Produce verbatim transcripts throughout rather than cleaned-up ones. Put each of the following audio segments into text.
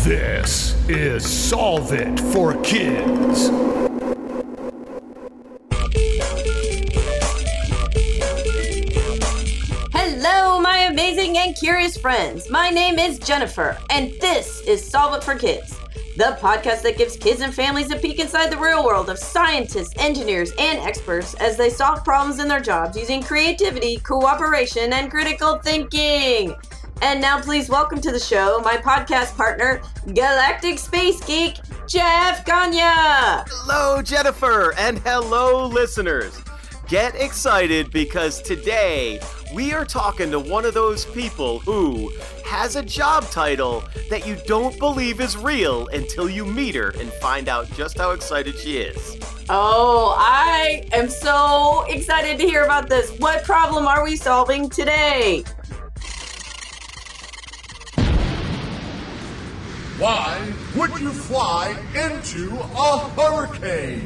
This is Solve It for Kids. Hello, my amazing and curious friends. My name is Jennifer, and this is Solve It for Kids, the podcast that gives kids and families a peek inside the real world of scientists, engineers, and experts as they solve problems in their jobs using creativity, cooperation, and critical thinking. And now please welcome to the show my podcast partner, Galactic Space Geek, Jeff Gagne. Hello, Jennifer, and hello, listeners. Get excited because today we are talking to one of those people who has a job title that you don't believe is real until you meet her and find out just how excited she is. Oh, I am so excited to hear about this. What problem are we solving today? Why would you fly into a hurricane?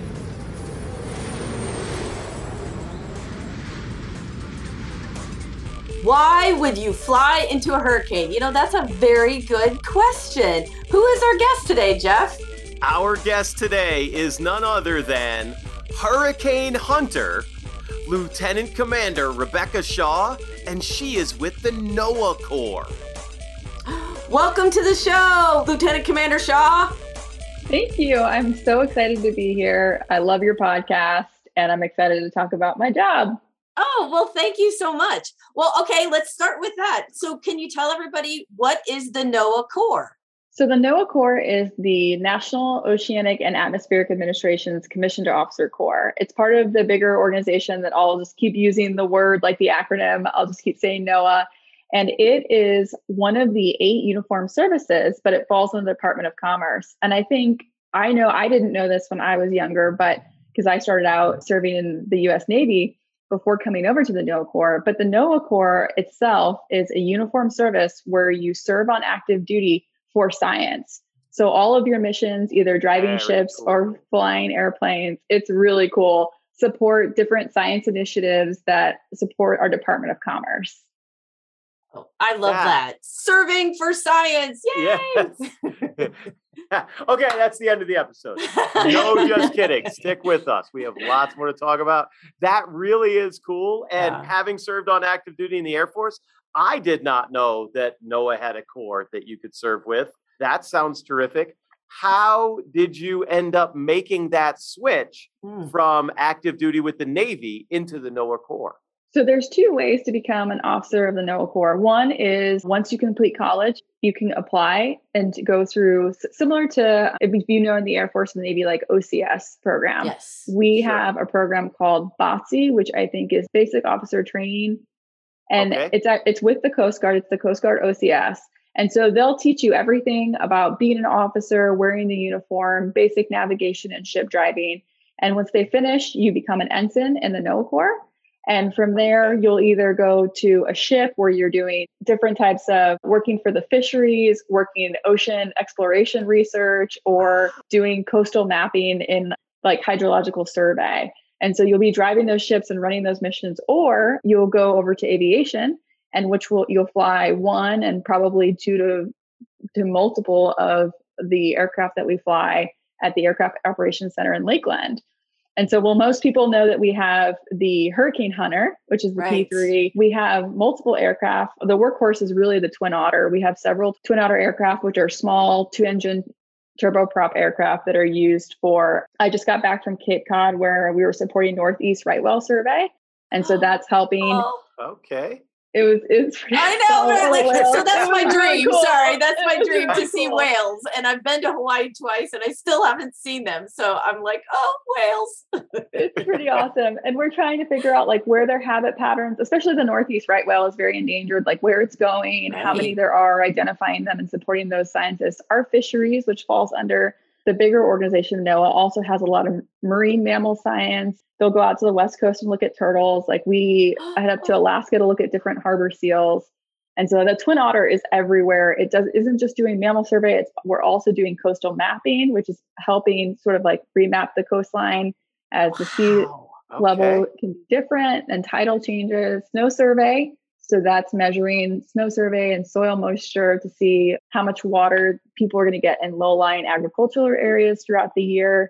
Why would you fly into a hurricane? You know, that's a very good question. Who is our guest today, Jeff? Our guest today is none other than Hurricane Hunter, Lieutenant Commander Rebecca Shaw, and she is with the NOAA Corps. Welcome to the show, Lieutenant Commander Shaw. Thank you. I'm so excited to be here. I love your podcast, and I'm excited to talk about my job. Oh, well, thank you so much. Well, okay, let's start with that. So can you tell everybody what is the NOAA Corps? So the NOAA Corps is the National Oceanic and Atmospheric Administration's Commissioned Officer Corps. It's part of the bigger organization that I'll just keep using the word, like the acronym. I'll just keep saying NOAA. And it is one of the eight uniformed services, but it falls in the Department of Commerce. And I think, I know I didn't know this when I was younger, but because I started out serving in the U S Navy before coming over to the NOAA Corps. But the NOAA Corps itself is a uniformed service where you serve on active duty for science. So all of your missions, either driving Very ships cool. or flying airplanes, it's really cool. Support different science initiatives that support our Department of Commerce. Oh, I love Yeah. that. Serving for science. Yay! Yeah. Okay, that's the end of the episode. No, just kidding. Stick with us. We have lots more to talk about. That really is cool. And Yeah. having served on active duty in the Air Force, I did not know that NOAA had a corps that you could serve with. That sounds terrific. How did you end up making that switch Mm. from active duty with the Navy into the NOAA Corps? So there's two ways to become an officer of the NOAA Corps. One is once you complete college, you can apply and go through similar to, if you know in the Air Force and the Navy, like O C S program. Yes. We Sure. have a program called B O T S I, which I think is Basic Officer Training. And Okay. it's at, it's with the Coast Guard. It's the Coast Guard O C S. And so they'll teach you everything about being an officer, wearing the uniform, basic navigation and ship driving. And once they finish, you become an ensign in the NOAA Corps. And from there, you'll either go to a ship where you're doing different types of working for the fisheries, working ocean exploration research, or doing coastal mapping in like hydrological survey. And so you'll be driving those ships and running those missions, or you'll go over to aviation, and which will you'll fly one and probably two to to multiple of the aircraft that we fly at the Aircraft Operations Center in Lakeland. And so, well, most people know that we have the Hurricane Hunter, which is the Right. P three. We have multiple aircraft. The workhorse is really the Twin Otter. We have several Twin Otter aircraft, which are small two-engine turboprop aircraft that are used for, I just got back from Cape Cod where we were supporting Northeast Right Whale Survey. And so that's helping. Oh, Okay. It was, it was pretty I know, cool. right? Like, so that's my It was really dream. cool. Sorry, that's It my was dream really to see cool. whales. And I've been to Hawaii twice and I still haven't seen them. So I'm like, oh, whales. It's pretty awesome. And we're trying to figure out like where their habit patterns, especially the Northeast right whale is very endangered, like where it's going, how many Right. there are, identifying them and supporting those scientists. Our fisheries, which falls under the bigger organization, NOAA, also has a lot of marine mammal science. They'll go out to the West Coast and look at turtles. Like we head up to Alaska to look at different harbor seals. And so the Twin Otter is everywhere. It does isn't just doing mammal survey. It's we're also doing coastal mapping, which is helping sort of like remap the coastline as the sea Wow. level Okay. can be different and tidal changes. Snow survey. So that's measuring snow survey and soil moisture to see how much water people are going to get in low-lying agricultural areas throughout the year.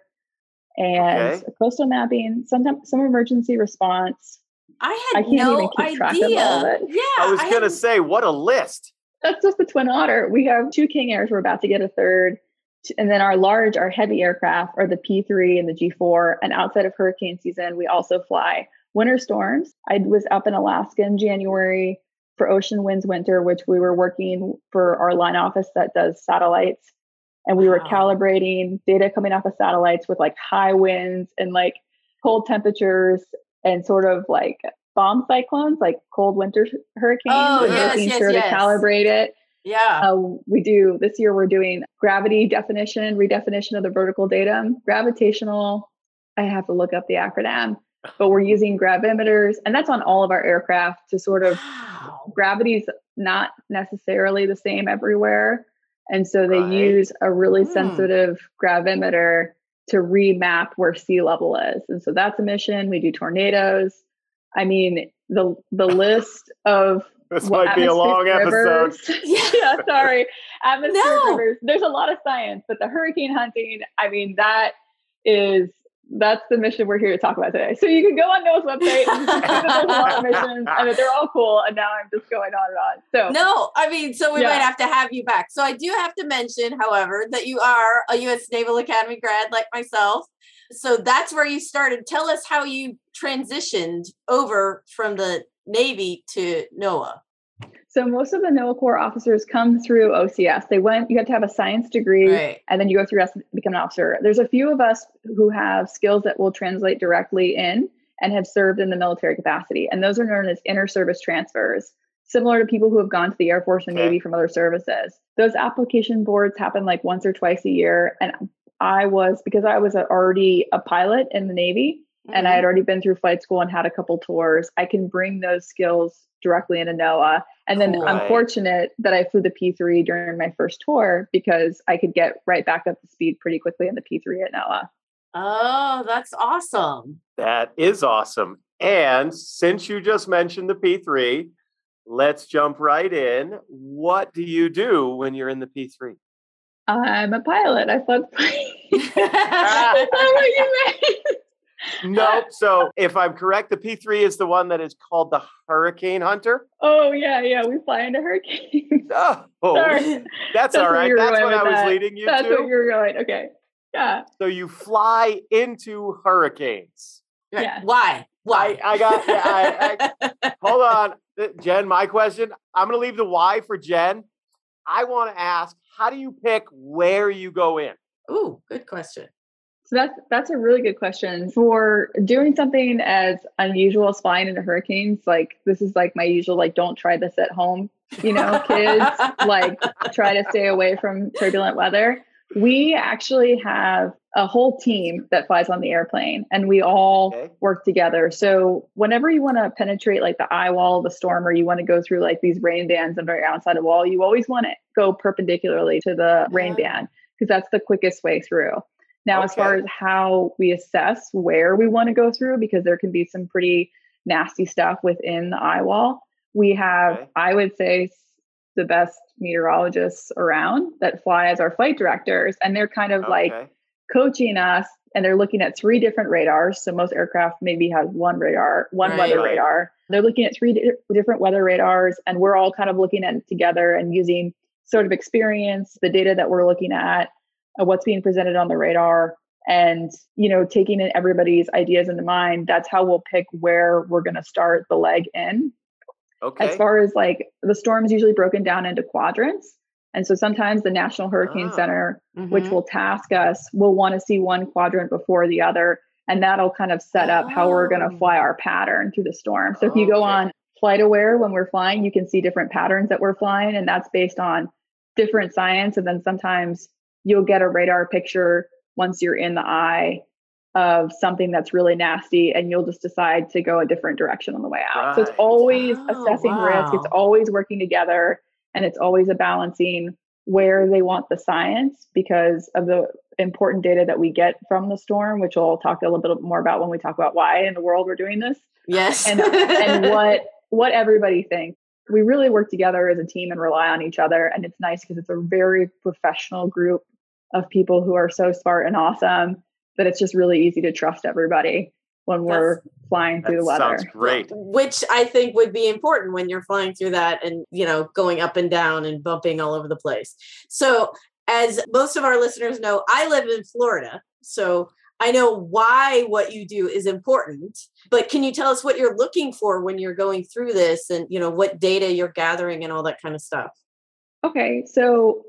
And Okay. coastal mapping, sometimes some emergency response. I had I can't no even keep track of all of idea. it. Yeah. I was I going to hadn't- say, what a list. That's just the Twin Otter. We have two King Airs. We're about to get a third. And then our large, our heavy aircraft are the P three and the G four. And outside of hurricane season, we also fly winter storms. I was up in Alaska in January for Ocean Winds Winter, which we were working for our line office that does satellites. And we were Wow. calibrating data coming off of satellites with like high winds and like cold temperatures and sort of like bomb cyclones, like cold winter hurricanes, Oh, and yes, making yes, sure yes. to calibrate it. Yeah. Uh, we do this year, we're doing gravity definition, redefinition of the vertical datum, gravitational. I have to look up the acronym, but we're using gravimeters, and that's on all of our aircraft to sort of Wow. gravity's not necessarily the same everywhere. And so they Right. use a really Hmm. sensitive gravimeter to remap where sea level is. And so that's a mission. We do tornadoes. I mean, the the list of This what might be a long atmospheric episode. rivers- yeah, sorry. Atmospheric No. rivers. There's a lot of science, but the hurricane hunting, I mean, that is that's the mission we're here to talk about today. So you can go on NOAA's website and you can see that there's a lot of missions and that they're all cool. And now I'm just going on and on. So No, I mean, so we Yeah. might have to have you back. So I do have to mention, however, that you are a U S Naval Academy grad like myself. So that's where you started. Tell us how you transitioned over from the Navy to NOAA. So most of the NOAA Corps officers come through O C S. They went, you have to have a science degree, Right. and then you go through S to become an officer. There's a few of us who have skills that will translate directly in and have served in the military capacity. And those are known as inter-service transfers, similar to people who have gone to the Air Force and Okay. Navy from other services. Those application boards happen like once or twice a year. And I was, because I was already a pilot in the Navy, and I had already been through flight school and had a couple tours, I can bring those skills directly into NOAA. And then Cool. I'm fortunate that I flew the P three during my first tour because I could get right back up to speed pretty quickly in the P three at NOAA. Oh, that's awesome. That is awesome. And since you just mentioned the P three, let's jump right in. What do you do when you're in the P three? I'm a pilot. I flew the plane. Is that what you meant? Nope. So if I'm correct, the P three is the one that is called the Hurricane Hunter. Oh, yeah, yeah. We fly into hurricanes. Oh, Sorry. that's That's all where right. you were That's going what I with was that. leading you That's what to. you were going. Okay. Yeah. So you fly into hurricanes. Right. Yeah. Why? Why? I, I got, yeah, I, I, hold on. Uh, Jen, my question, I'm going to leave the why for Jen. I want to ask, how do you pick where you go in? Ooh, good question. So that's that's a really good question. For doing something as unusual as flying into hurricanes, like this is like my usual, like don't try this at home, you know, kids, like try to stay away from turbulent weather. We actually have a whole team that flies on the airplane and we all Okay. work together. So whenever you want to penetrate like the eye wall of the storm, or you want to go through like these rain bands that are outside a wall, you always want to go perpendicularly to the rain Ah. band because that's the quickest way through. Now, as far Okay. as how we assess where we want to go through, because there can be some pretty nasty stuff within the eye wall, we have, Okay. I would say, s- the best meteorologists around that fly as our flight directors. And they're kind of like Okay. coaching us, and they're looking at three different radars. So most aircraft maybe has one radar, one Right. weather Right. radar. They're looking at three di- different weather radars, and we're all kind of looking at it together and using sort of experience, the data that we're looking at, uh, what's being presented on the radar, and you know, taking in everybody's ideas into mind. That's how we'll pick where we're going to start the leg in. Okay. As far as like the storm is usually broken down into quadrants. And so sometimes the National Hurricane Ah. Center, which Mhm. will task us, will want to see one quadrant before the other. And that'll kind of set up how we're going Oh. to fly our pattern through the storm. So if you go Okay. on Flight Aware when we're flying, you can see different patterns that we're flying. And that's based on different science. And then sometimes you'll get a radar picture once you're in the eye of something that's really nasty, and you'll just decide to go a different direction on the way out. So it's Right. always Oh, assessing risk. It's wow. always working together, and it's always a balancing where they want the science because of the important data that we get from the storm, which we'll talk a little bit more about when we talk about why in the world we're doing this, Yes. and and what what everybody thinks. we really work together as a team and rely on each other. And it's nice because it's a very professional group of people who are so smart and awesome that it's just really easy to trust everybody when we're That's, flying through the weather. Sounds great. Which I think would be important when you're flying through that and, you know, going up and down and bumping all over the place. So as most of our listeners know, I live in Florida. So I know why what you do is important, but can you tell us what you're looking for when you're going through this and, you know, what data you're gathering and all that kind of stuff? Okay. So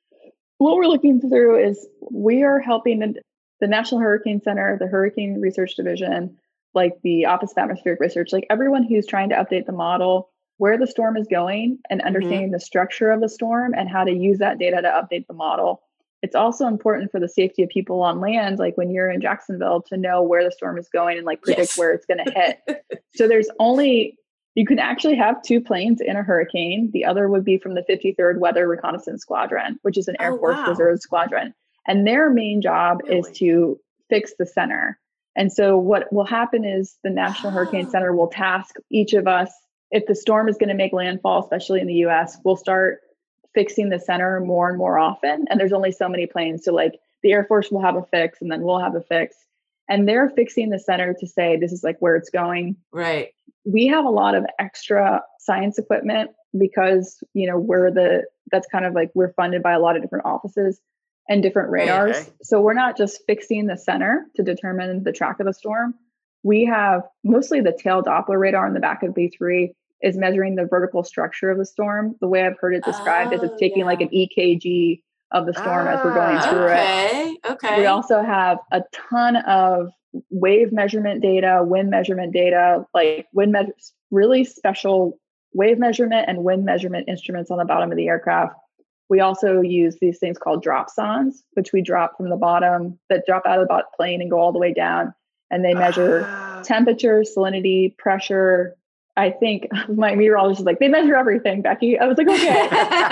what we're looking through is we are helping the, the National Hurricane Center, the Hurricane Research Division, like the Office of Atmospheric Research, like everyone who's trying to update the model, where the storm is going and understanding mm-hmm. the structure of the storm and how to use that data to update the model. It's also important for the safety of people on land, like when you're in Jacksonville, to know where the storm is going and like predict yes. where it's going to hit. So there's only, you can actually have two planes in a hurricane. The other would be from the fifty-third Weather Reconnaissance Squadron, which is an Air oh, Force wow. Reserve squadron. And their main job really? is to fix the center. And so what will happen is the National oh. Hurricane Center will task each of us, if the storm is going to make landfall, especially in the U S, we'll start fixing the center more and more often. And there's only so many planes. So like the Air Force will have a fix and then we'll have a fix. And they're fixing the center to say, this is like where it's going. Right. We have a lot of extra science equipment because, you know, we're the, that's kind of like, we're funded by a lot of different offices and different radars. Okay. So we're not just fixing the center to determine the track of the storm. We have mostly the tail Doppler radar in the back of B three is measuring the vertical structure of the storm. The way I've heard it described oh, is it's taking yeah. like an E K G of the storm ah, as we're going through okay, it. Okay. We also have a ton of wave measurement data, wind measurement data, like wind me- really special wave measurement and wind measurement instruments on the bottom of the aircraft. We also use these things called dropsondes, which we drop from the bottom, that drop out of the plane and go all the way down. And they measure ah. temperature, salinity, pressure. I think my meteorologist is like, they measure everything, Becky. I was like, okay.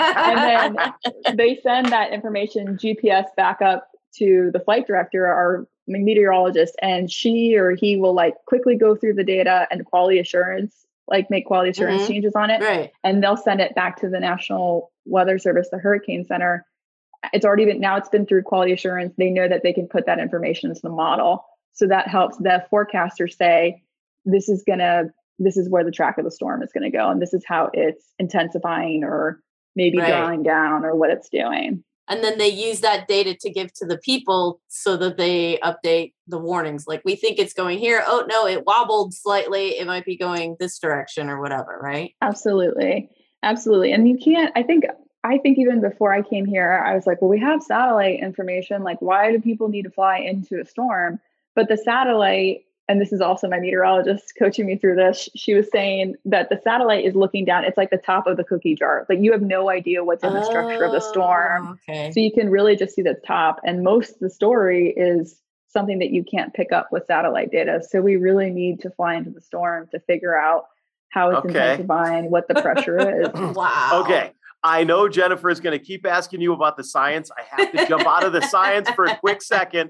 And then they send that information G P S back up to the flight director, our meteorologist, and she or he will like quickly go through the data and quality assurance, like make quality assurance mm-hmm. changes on it. Right. And they'll send it back to the National Weather Service, the Hurricane Center. It's already been, now it's been through quality assurance. They know that they can put that information into the model. So that helps the forecaster say, this is going to, this is where the track of the storm is going to go. And this is how it's intensifying or maybe right. drawing down or what it's doing. And then they use that data to give to the people so that they update the warnings. Like, we think it's going here. Oh, no, it wobbled slightly. It might be going this direction or whatever, right? Absolutely. Absolutely. And you can't, I think, I think even before I came here, I was like, well, we have satellite information. Like, why do people need to fly into a storm? But the satellite, and this is also my meteorologist coaching me through this, she was saying that the satellite is looking down. It's like the top of the cookie jar. Like, you have no idea what's in oh, the structure of the storm. Okay. So you can really just see the top. And most of the story is something that you can't pick up with satellite data. So we really need to fly into the storm to figure out how it's okay. intensifying, what the pressure is. Wow. Okay. I know Jennifer is going to keep asking you about the science. I have to jump out of the science for a quick second.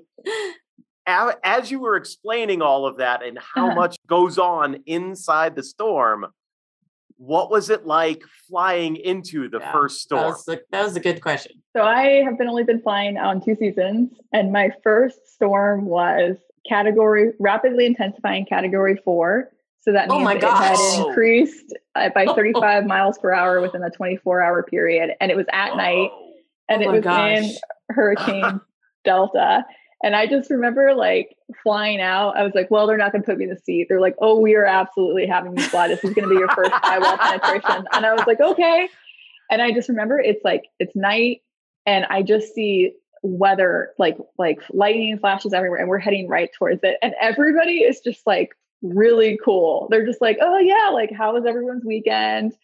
As you were explaining all of that and how uh-huh. much goes on inside the storm, what was it like flying into the yeah, first storm? That was, a, that was a good question. So I have been only been flying on two seasons, and my first storm was category rapidly intensifying category four. So that means oh my it gosh. had increased uh, by thirty-five miles per hour within a twenty-four hour period, and it was at Whoa. night, and oh it was gosh. in Hurricane Delta. And I just remember like flying out. I was like, well, they're not going to put me in the seat. They're like, oh, we are absolutely having you fly. This is going to be your first eyewall penetration. And I was like, okay. And I just remember it's like, it's night and I just see weather, like, like lightning flashes everywhere and we're heading right towards it. And everybody is just like really cool. They're just like, oh yeah. Like, how was everyone's weekend?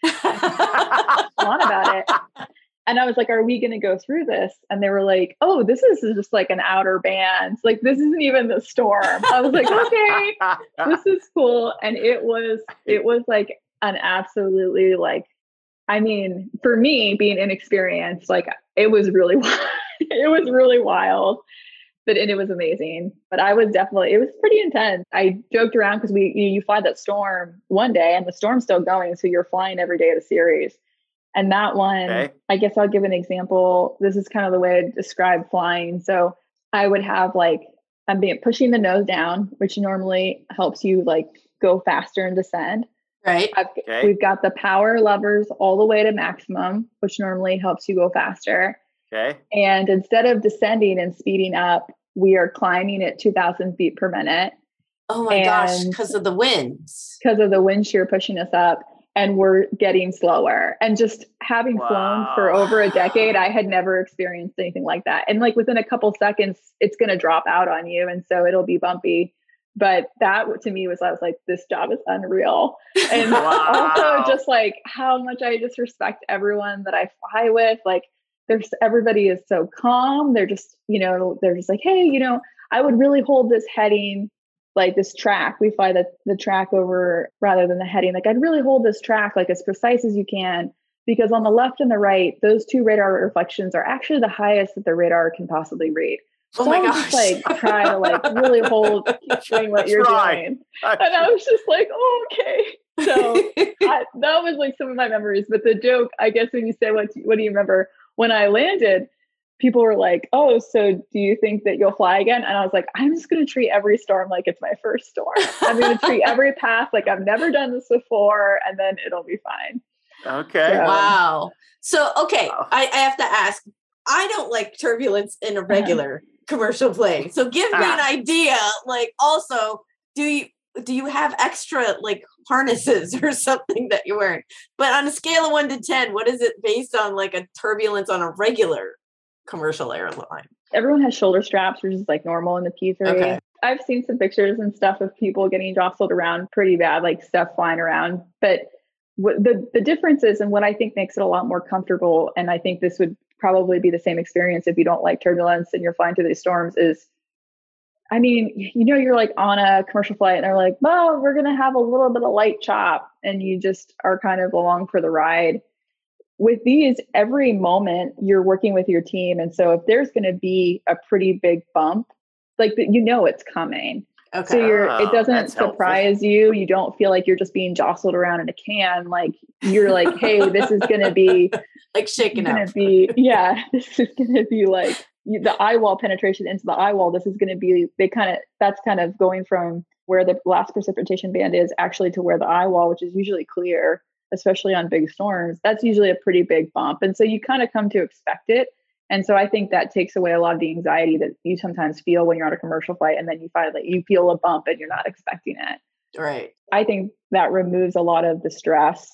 On about it. And I was like, are we going to go through this? And they were like, oh, this is just like an outer band. Like, this isn't even the storm. I was like, okay, this is cool. And it was, it was like an absolutely like, I mean, for me being inexperienced, like it was really, it was really wild but and it was amazing. But I was definitely, it was pretty intense. I joked around because we, you, you fly that storm one day and the storm's still going. So you're flying every day of the series. And that one, okay. I guess I'll give an example. This is kind of the way I describe flying. So I would have like, I'm being pushing the nose down, which normally helps you like go faster and descend. Right. I've, okay. We've got the power levers all the way to maximum, which normally helps you go faster. Okay. And instead of descending and speeding up, we are climbing at two thousand feet per minute. Oh my gosh, because of the winds. Because of the wind shear pushing us up. And we're getting slower. And just having wow. flown for over a decade, I had never experienced anything like that. And like within a couple seconds, it's going to drop out on you. And so it'll be bumpy. But that to me was, I was like, this job is unreal. And wow. also just like how much I just respect everyone that I fly with. Like there's, everybody is so calm. They're just, you know, they're just like, hey, you know, I would really hold this heading, like this track. We fly the, the track over rather than the heading. Like I'd really hold this track like as precise as you can, because on the left and the right, those two radar reflections are actually the highest that the radar can possibly read. Oh so my I would gosh. just like try to like really hold, keep doing what you're right. doing. And I was just like, oh, okay. So I, that was like some of my memories. But the joke, I guess, when you say, what, what do you remember? When I landed, people were like, oh, so do you think that you'll fly again? And I was like, I'm just going to treat every storm like it's my first storm. I'm going to treat every path like I've never done this before, and then it'll be fine. Okay. So, wow. So, okay, wow. I, I have to ask, I don't like turbulence in a regular commercial plane. So give me an idea. Like also, do you do you have extra like harnesses or something that you're wearing? But on a scale of one to ten, what is it based on, like a turbulence on a regular commercial airline? Everyone has shoulder straps, which is like normal in the P three. Okay. I've seen some pictures and stuff of people getting jostled around pretty bad, like stuff flying around. But what the, the difference is, and what I think makes it a lot more comfortable, and I think this would probably be the same experience if you don't like turbulence and you're flying through these storms, is, I mean, you know, you're like on a commercial flight and they're like, well, we're going to have a little bit of light chop, and you just are kind of along for the ride. With these, every moment you're working with your team. And so if there's going to be a pretty big bump, like you know, it's coming. Okay. So you're, Oh, it doesn't that's surprise helpful. you. You don't feel like you're just being jostled around in a can. Like you're like, hey, this is going to be like shaking going up. to be, yeah, this is going to be like the eye wall penetration into the eye wall. This is going to be, they kind of, that's kind of going from where the last precipitation band is actually to where the eye wall, which is usually clear, especially on big storms. That's usually a pretty big bump. And so you kind of come to expect it. And so I think that takes away a lot of the anxiety that you sometimes feel when you're on a commercial flight, and then you find that you feel a bump and you're not expecting it. Right. I think that removes a lot of the stress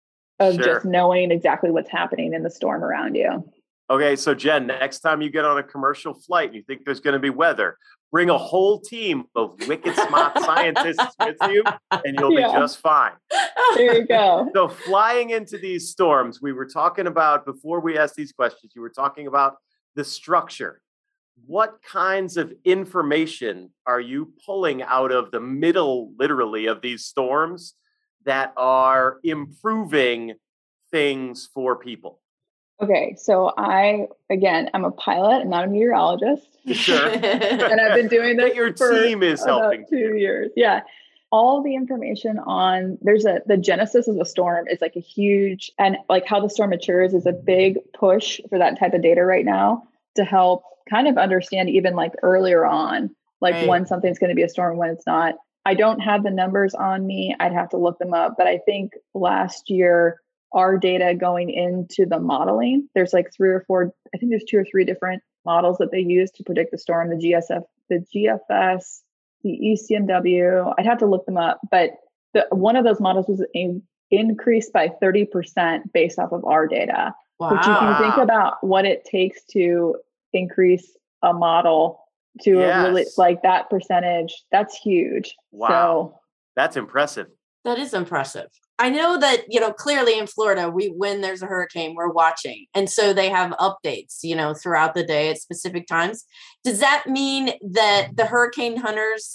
of Sure. just knowing exactly what's happening in the storm around you. Okay, so Jen, next time you get on a commercial flight and you think there's going to be weather, bring a whole team of wicked smart scientists with you, and you'll Yeah. be just fine. There you go. So flying into these storms, we were talking about, before we asked these questions, you were talking about the structure. What kinds of information are you pulling out of the middle, literally, of these storms that are improving things for people? Okay, so I, again, I'm a pilot. I'm not a meteorologist. Sure. And I've been doing this But your for team is about helping two you. years. Yeah. All the information on, there's a, the genesis of the storm is like a huge, and like how the storm matures is a big push for that type of data right now to help kind of understand even like earlier on, like Right. when something's going to be a storm, when it's not. I don't have the numbers on me. I'd have to look them up. But I think last year, our data going into the modeling, there's like three or four, I think there's two or three different models that they use to predict the storm, the G S F, the G F S, the E C M W. I'd have to look them up, but the, one of those models was in, increased by thirty percent based off of our data. Wow. Which you can think about what it takes to increase a model to Yes. a really, like that percentage. That's huge. Wow. So That's impressive. That is impressive. I know that, you know, clearly in Florida, we, when there's a hurricane, we're watching. And so they have updates, you know, throughout the day at specific times. Does that mean that the hurricane hunters,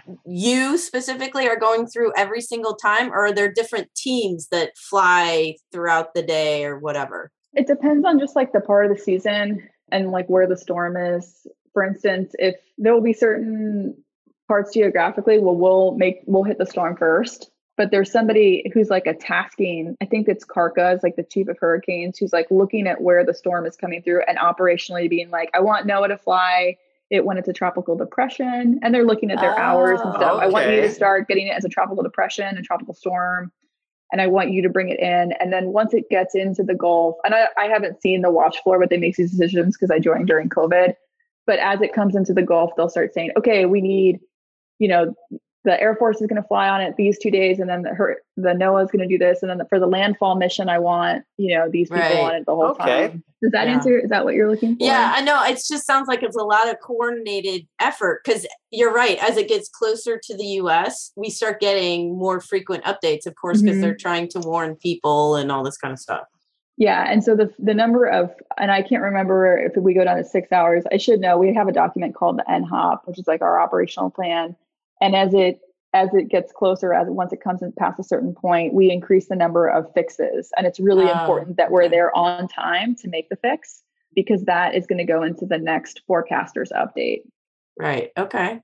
you specifically, are going through every single time, or are there different teams that fly throughout the day or whatever? it depends on just like the part of the season and like where the storm is. for instance, if there will be certain parts geographically, well, we'll make, we'll hit the storm first. But there's somebody who's like a tasking, I think it's Karka is like the chief of hurricanes, who's like looking at where the storm is coming through and operationally being like, I want NOAA to fly it when it's a tropical depression. And they're looking at their oh, hours and stuff. Okay. I want you to start getting it as a tropical depression and tropical storm. And I want you to bring it in. And then once it gets into the Gulf, and I, I haven't seen the watch floor, but they make these decisions because I joined during COVID. But as it comes into the Gulf, they'll start saying, okay, we need, you know, the Air Force is going to fly on it these two days. And then the, her, the NOAA is going to do this. And then the, for the landfall mission, I want, you know, these people right. on it the whole okay. time. Does that yeah. answer? Is that what you're looking for? Yeah, I know. It just sounds like it's a lot of coordinated effort because you're right. As it gets closer to the U S, we start getting more frequent updates, of course, because mm-hmm. they're trying to warn people and all this kind of stuff. Yeah. And so the the number of, and I can't remember if we go down to six hours, I should know, we have a document called the N H O P, which is like our operational plan. And as it as it gets closer, as once it comes in past a certain point, we increase the number of fixes. And it's really oh, important that we're okay. there on time to make the fix, because that is going to go into the next forecaster's update. Right. Okay.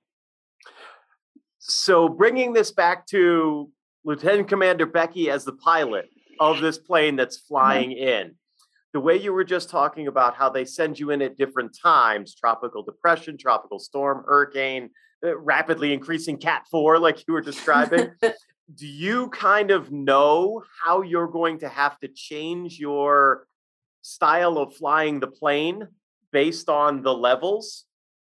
So bringing this back to Lieutenant Commander Becky as the pilot of this plane that's flying mm-hmm. in, the way you were just talking about how they send you in at different times, tropical depression, tropical storm, hurricane, rapidly increasing Cat four, like you were describing. Do you kind of know how you're going to have to change your style of flying the plane based on the levels?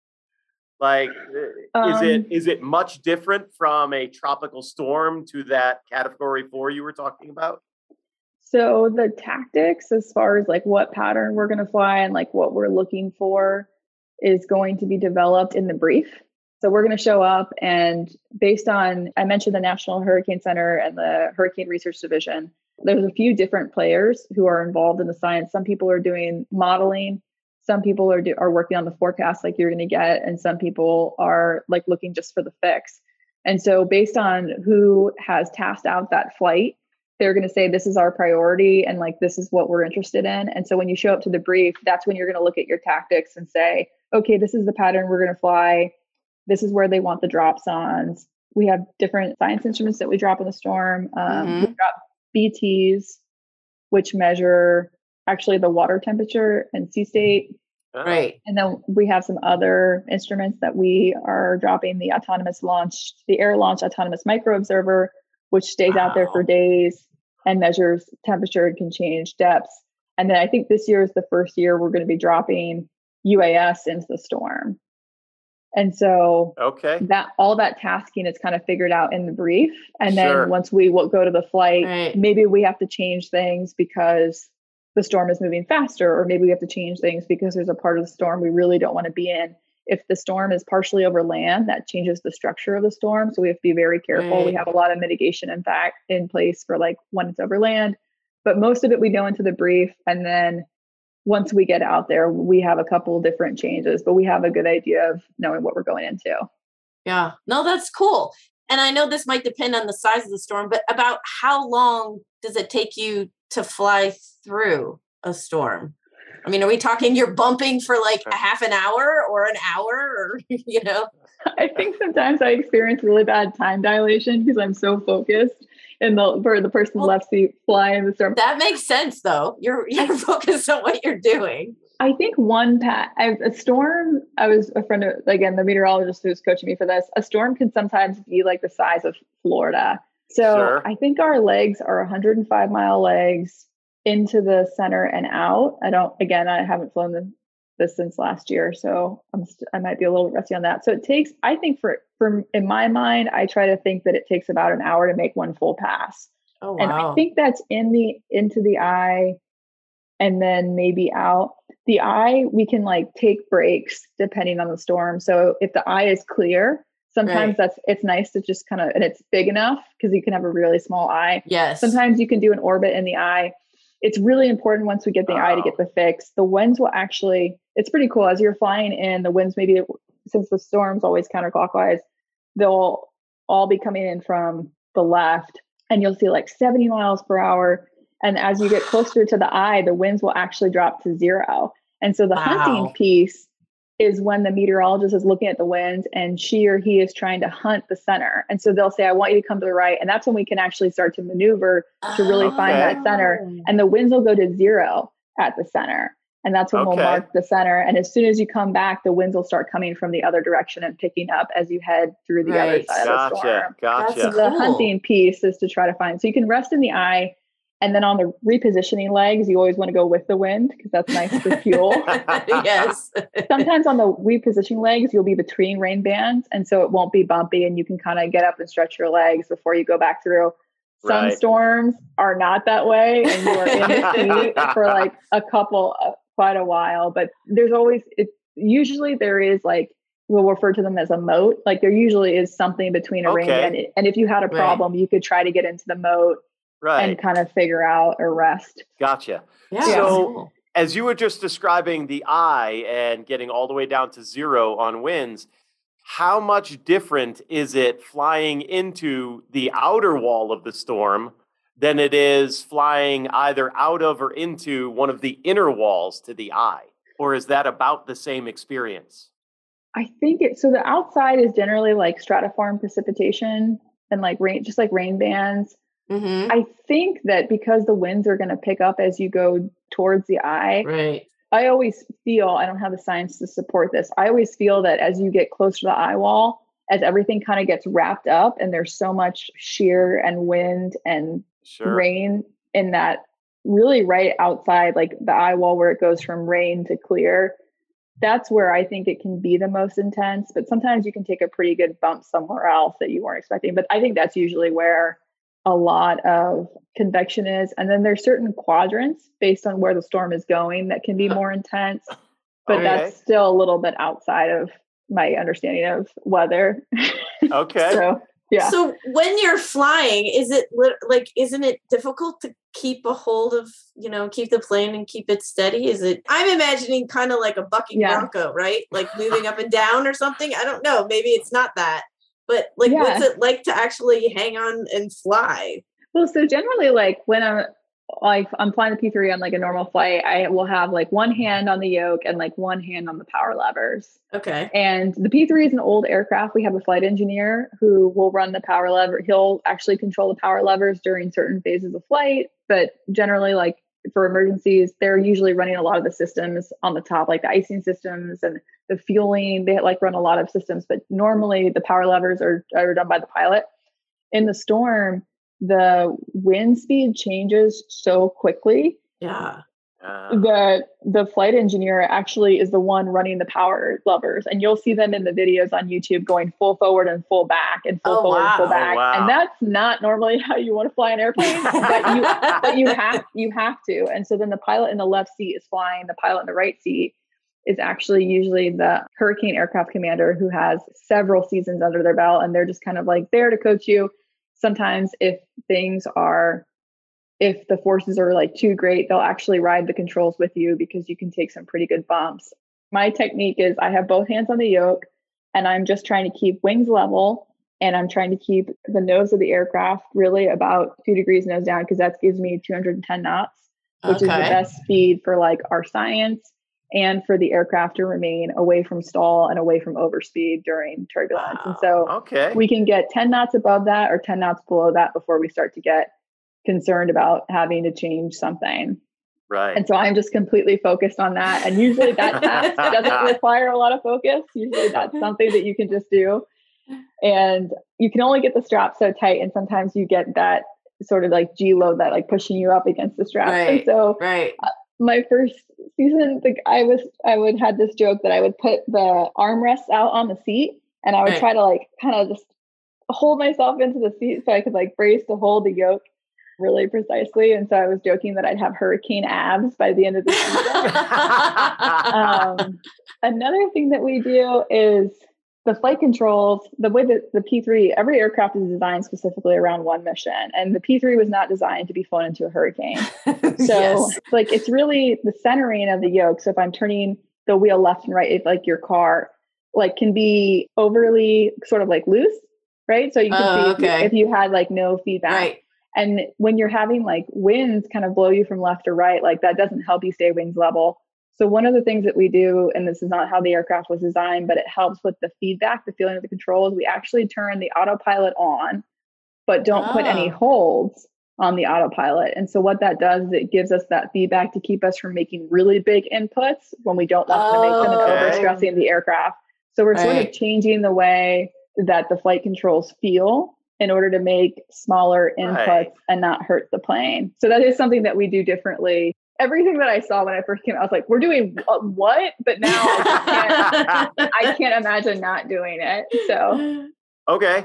Like, um, is it is it much different from a tropical storm to that category four you were talking about? So the tactics, as far as like what pattern we're going to fly and like what we're looking for, is going to be developed in the brief. So we're going to show up, and based on, I mentioned the National Hurricane Center and the Hurricane Research Division, there's a few different players who are involved in the science. Some people are doing modeling. Some people are do, are working on the forecast like you're going to get. And some people are like looking just for the fix. And so based on who has tasked out that flight, they're going to say, this is our priority. And like, this is what we're interested in. And so when you show up to the brief, that's when you're going to look at your tactics and say, okay, this is the pattern we're going to fly. This is where they want the drop zones. We have different science instruments that we drop in the storm. Um, mm-hmm. We drop B Ts, which measure actually the water temperature and sea state. Right. And then we have some other instruments that we are dropping, the autonomous launch, the air launch autonomous micro observer, which stays wow. out there for days and measures temperature and can change depths. And then I think this year is the first year we're going to be dropping U A S into the storm. And so okay. that all that tasking is kind of figured out in the brief. And then sure. once we will go to the flight, right. maybe we have to change things because the storm is moving faster, or maybe we have to change things because there's a part of the storm we really don't want to be in. If the storm is partially over land, that changes the structure of the storm. So we have to be very careful. Right. We have a lot of mitigation, in fact, in place for like when it's over land. But most of it we know into the brief. And then once we get out there, we have a couple of different changes, but we have a good idea of knowing what we're going into. Yeah, no, that's cool. And I know this might depend on the size of the storm, but about how long does it take you to fly through a storm? I mean, are we talking you're bumping for like a half an hour or an hour or, you know? I think sometimes I experience really bad time dilation because I'm so focused in the for the person well, left seat flying the storm. That makes sense, though. You're you're focused on what you're doing. I think one pat I, a storm. I was a friend of again the meteorologist who was coaching me for this. A storm can sometimes be like the size of Florida. So sure. I think our legs are one hundred five mile legs into the center and out. I don't. Again, I haven't flown the, this since last year, so I'm st- I might be a little rusty on that. So it takes. I think for for in my mind, I try to think that it takes about an hour to make one full pass. Oh, wow. And I think that's in the into the eye, and then maybe out. The eye, we can like take breaks depending on the storm. So if the eye is clear, sometimes right. that's it's nice to just kind of, and it's big enough because you can have a really small eye. Yes. Sometimes you can do an orbit in the eye. It's really important once we get the oh. eye to get the fix. The winds will actually, it's pretty cool. As you're flying in, the winds maybe, since the storm's always counterclockwise, they'll all be coming in from the left, and you'll see like seventy miles per hour. And as you get closer to the eye, the winds will actually drop to zero. And so the wow. hunting piece is when the meteorologist is looking at the winds and she or he is trying to hunt the center. And so they'll say, I want you to come to the right. And that's when we can actually start to maneuver to really Okay. find that center. And the winds will go to zero at the center. And that's when Okay. we'll mark the center. And as soon as you come back, the winds will start coming from the other direction and picking up as you head through the other Right. side of the Gotcha. storm. Gotcha. That's The Cool. hunting piece is to try to find, so you can rest in the eye. And then on the repositioning legs, you always want to go with the wind because that's nice for fuel. Yes. Sometimes on the repositioning legs, you'll be between rain bands. And so it won't be bumpy and you can kind of get up and stretch your legs before you go back through. Some Right. storms are not that way and you are in the seat for like a couple, uh, quite a while. But there's always, it, usually there is like, we'll refer to them as a moat. Like there usually is something between a rain Okay. band. And if you had a Right. problem, you could try to get into the moat Right. and kind of figure out a rest. Gotcha. Yeah. So- Cool. As you were just describing the eye and getting all the way down to zero on winds, how much different is it flying into the outer wall of the storm than it is flying either out of or into one of the inner walls to the eye? Or is that about the same experience? I think it, so the outside is generally like stratiform precipitation and like rain, just like rain bands. Mm-hmm. I think that because the winds are going to pick up as you go towards the eye, Right. I always feel, I don't have the science to support this. I always feel that as you get close to the eye wall, as everything kind of gets wrapped up and there's so much shear and wind and Sure. rain in that really right outside, like the eye wall where it goes from rain to clear, that's where I think it can be the most intense. But sometimes you can take a pretty good bump somewhere else that you weren't expecting. But I think that's usually where a lot of convection is. And then there's certain quadrants based on where the storm is going that can be more intense. But Okay. that's still a little bit outside of my understanding of weather. Okay. So yeah. So when you're flying, is it lit- like, isn't it difficult to keep a hold of, you know, keep the plane and keep it steady? Is it, I'm imagining kind of like a bucking Yeah. bronco, right? Like moving up and down or something. I don't know. Maybe it's not that, but like, Yeah. what's it like to actually hang on and fly? Well, so generally, like when I'm like I'm flying the P three on like a normal flight, I will have like one hand on the yoke and like one hand on the power levers. Okay. And the P three is an old aircraft. We have a flight engineer who will run the power lever. He'll actually control the power levers during certain phases of flight, but generally, like for emergencies, they're usually running a lot of the systems on the top, like the icing systems and the fueling. They like run a lot of systems, but normally the power levers are, are done by the pilot. In the storm, the wind speed changes so quickly Yeah. Uh, that the flight engineer actually is the one running the power levers. And you'll see them in the videos on YouTube going full forward and full back and full Oh, forward and full wow. back. Oh, wow. And that's not normally how you want to fly an airplane, but you but you have you have to. And so then the pilot in the left seat is flying, the pilot in the right seat is actually usually the hurricane aircraft commander who has several seasons under their belt, and they're just kind of like there to coach you. Sometimes if things are, if the forces are like too great, they'll actually ride the controls with you because you can take some pretty good bumps. My technique is I have both hands on the yoke and I'm just trying to keep wings level and I'm trying to keep the nose of the aircraft really about two degrees nose down because that gives me two hundred ten knots, which is the Okay. best speed for like our science and for the aircraft to remain away from stall and away from overspeed during turbulence. And so okay. we can get ten knots above that or ten knots below that before we start to get concerned about having to change something. Right. And so I'm just completely focused on that. And usually that task doesn't require a lot of focus. Usually that's something that you can just do. And you can only get the strap so tight. And sometimes you get that sort of like G load that like pushing you up against the strap. Right. And so Right. my first season, the, I was, I would had this joke that I would put the armrests out on the seat and I would Right. try to like kind of just hold myself into the seat so I could like brace to hold the yoke really precisely. And so I was joking that I'd have hurricane abs by the end of the season. um, another thing that we do is the flight controls, the way that the P three, every aircraft is designed specifically around one mission. And the P three was not designed to be flown into a hurricane. So Yes. like, it's really the centering of the yoke. So if I'm turning the wheel left and right, if like your car like can be overly sort of like loose, right? So you can Oh, see if, you, okay. if you had like no feedback. Right. And when you're having like winds kind of blow you from left to right, like that doesn't help you stay wings level. So one of the things that we do, and this is not how the aircraft was designed, but it helps with the feedback, the feeling of the controls, we actually turn the autopilot on, but don't oh. put any holds on the autopilot. And so what that does is it gives us that feedback to keep us from making really big inputs when we don't want oh, to make them and okay. overstressing the aircraft. So we're sort right. of changing the way that the flight controls feel in order to make smaller inputs right. and not hurt the plane. So that is something that we do differently. Everything that I saw when I first came, I was like, we're doing what? But now I can't, I can't imagine not doing it. So, okay.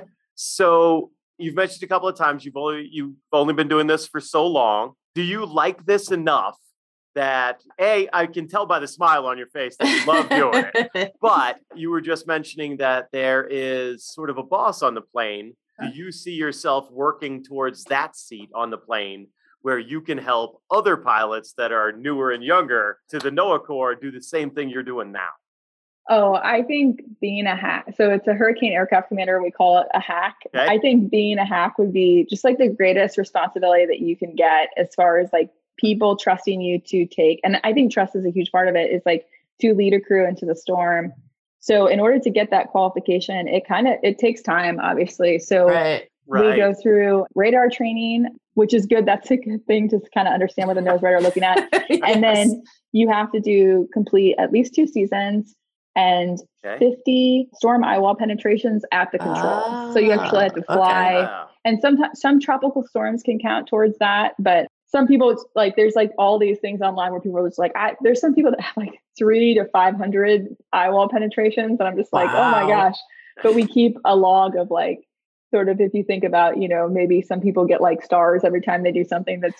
So you've mentioned a couple of times you've only you've only been doing this for so long. Do you like this enough that, A, I can tell by the smile on your face that you love doing it, but you were just mentioning that there is sort of a boss on the plane. Do you see yourself working towards that seat on the plane where you can help other pilots that are newer and younger to the NOAA Corps do the same thing you're doing now? Oh, I think being a hack. So it's a Hurricane Aircraft Commander. We call it a hack. Okay. I think being a hack would be just like the greatest responsibility that you can get as far as like people trusting you to take. And I think trust is a huge part of it, is like to lead a crew into the storm. So in order to get that qualification, it kind of, it takes time, obviously. So right. we Right. go through radar training, which is good. That's a good thing to kind of understand what the nose radar looking at. Yes. And then you have to do complete at least two seasons and Okay. fifty storm eye wall penetrations at the control. Ah, so you actually have to fly. okay. Wow. And sometimes some tropical storms can count towards that, but some people, it's like, there's like all these things online where people are just like, I, there's some people that have like three to five hundred eye wall penetrations. And I'm just like, Wow. oh my gosh. But we keep a log of like, sort of, if you think about, you know, maybe some people get like stars every time they do something that's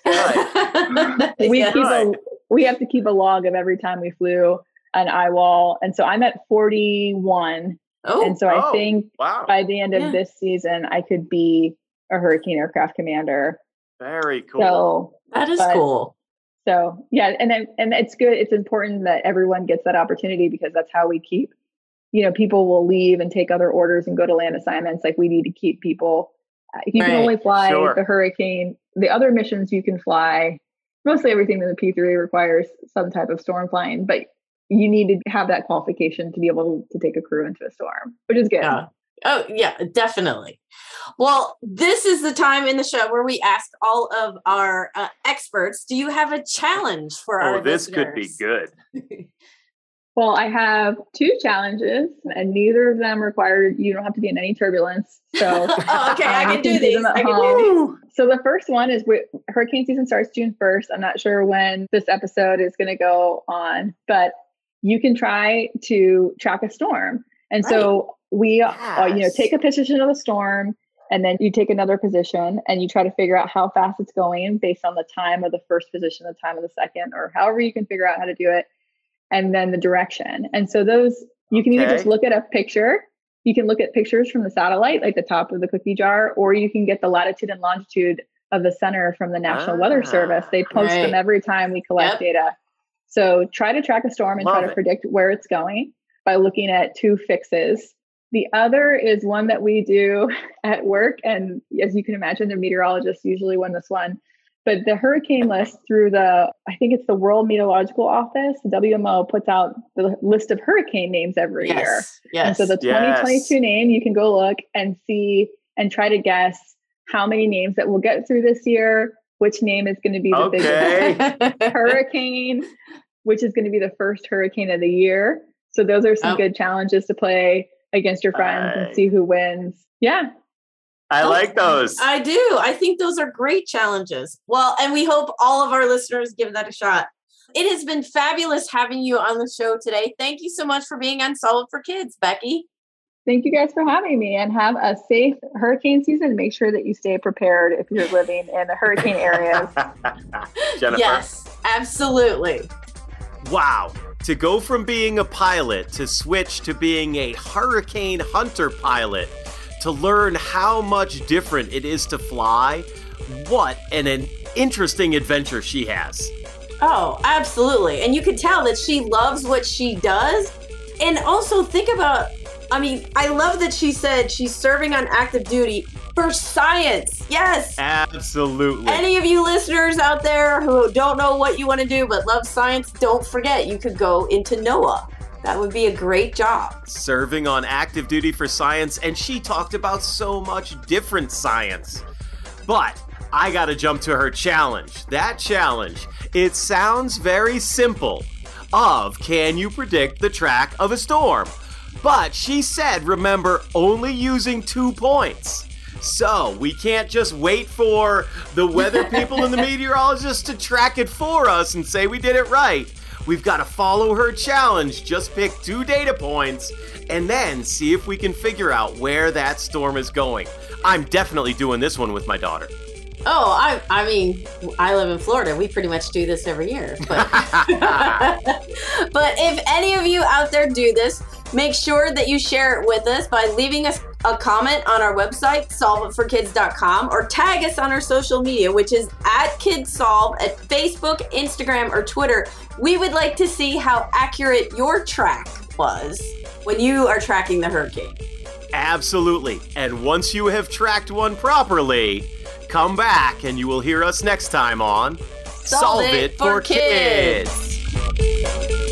good. we Yes. keep a, we have to keep a log of every time we flew an eye wall. And so I'm at forty-one. Oh, and so I Oh, think wow. by the end of Yeah. this season, I could be a Hurricane Aircraft Commander. Very cool. So, that is but- cool. so yeah, and then, and it's good. It's important that everyone gets that opportunity, because that's how we keep, you know, people will leave and take other orders and go to land assignments. Like, we need to keep people, uh, you Right. can only fly Sure. the Hurricane, the other missions you can fly, mostly everything in the P three requires some type of storm flying, but you need to have that qualification to be able to take a crew into a storm, which is good. Yeah. Oh, yeah, definitely. Well, this is the time in the show where we ask all of our uh, experts, do you have a challenge for our Oh, this could be listeners? good. Well, I have two challenges, and neither of them require, you don't have to be in any turbulence. So, Oh, okay, I um, can you do do these. them at I can home. do these. So the first one is we, hurricane season starts June first. I'm not sure when this episode is going to go on, but you can try to track a storm. And so we, uh, you know, Yes. take a position of the storm, and then you take another position and you try to figure out how fast it's going based on the time of the first position, the time of the second, or however you can figure out how to do it. And then the direction. And so those, you can either Okay. just look at a picture, you can look at pictures from the satellite, like the top of the cookie jar, or you can get the latitude and longitude of the center from the National Ah, Weather Service. They post right. them every time we collect Yep. data. So try to track a storm and Love try to it. predict where it's going by looking at two fixes. The other is one that we do at work. And as you can imagine, the meteorologists usually win this one. But the hurricane list through the, I think it's the World Meteorological Office, the W M O puts out the list of hurricane names every year. Yes. Yes. And so the Yes. twenty twenty-two name, you can go look and see and try to guess how many names that we'll get through this year, which name is going to be the biggest Okay. hurricane, which is going to be the first hurricane of the year. So those are some Oh. good challenges to play against your friends Right. and see who wins. Yeah. I like those. I do. I think those are great challenges. Well, and we hope all of our listeners give that a shot. It has been fabulous having you on the show today. Thank you so much for being on Solid for Kids, Becky. Thank you guys for having me, and have a safe hurricane season. Make sure that you stay prepared if you're living in the hurricane areas. Jennifer. Yes, absolutely. Wow. To go from being a pilot to switch to being a hurricane hunter pilot, to learn how much different it is to fly, what an, an interesting adventure she has. Oh, absolutely. And you can tell that she loves what she does. And also think about, I mean, I love that she said she's serving on active duty for science. Yes. Absolutely. Any of you listeners out there who don't know what you want to do but love science, don't forget you could go into NOAA. That would be a great job. Serving on active duty for science, and she talked about so much different science. But I gotta jump to her challenge. That challenge, it sounds very simple. Of, can you predict the track of a storm? But she said, remember, only using two points. So we can't just wait for the weather people and the meteorologists to track it for us and say we did it right. We've got to follow her challenge, just pick two data points, and then see if we can figure out where that storm is going. I'm definitely doing this one with my daughter. Oh, I I mean, I live in Florida. We pretty much do this every year. But, but if any of you out there do this, make sure that you share it with us by leaving us a comment on our website, solve it for kids dot com, or tag us on our social media, which is at KidsSolve at Facebook, Instagram, or Twitter. We would like to see how accurate your track was when you are tracking the hurricane. Absolutely. And once you have tracked one properly, come back and you will hear us next time on Solve, Solve It, it for, for Kids. kids.